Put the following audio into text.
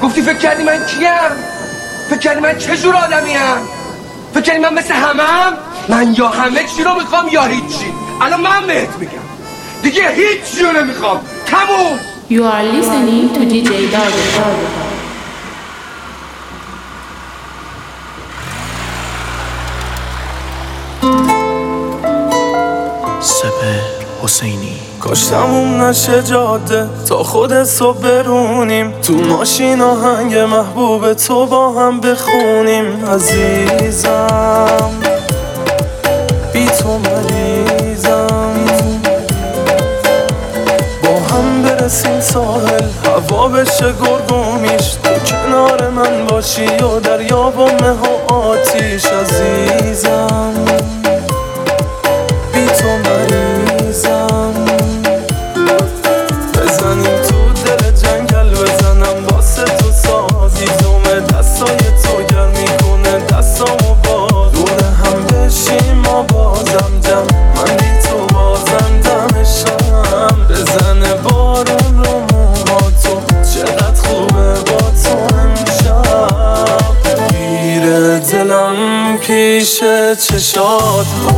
گفتی فکر کردی من کیم؟ فکر کردی من چه جور آدمیم؟ فکر کردی من مثل همم؟ من یا همه چی رو میخوام یا هیچی. الان من بهت میگم دیگه هیچی رو نمیخوام. تموم. You are listening to DJ Dardo. سپه حسینی. کاشتمون نشه جاده تا خود صبح برونیم، تو ماشین آهنگ محبوب تو با هم بخونیم. عزیزم بی تو مریضم، با هم برسیم ساحل هوا بشه گرگومیش، تو کنار من باشی و دریا با مه و آتیش. عزیزم بی تو مریضم، بزنیم تو دل جنگل، بزنم واسه تو سازی دومه دستای تو گرم میکنه دستامو باز، دور هم بشیم ما بازم جمع، من بی تو بازم دمشم، بزنه بارون رو موهاتو چقدر خوبه با تو امشب، گیره دلم پیش چشات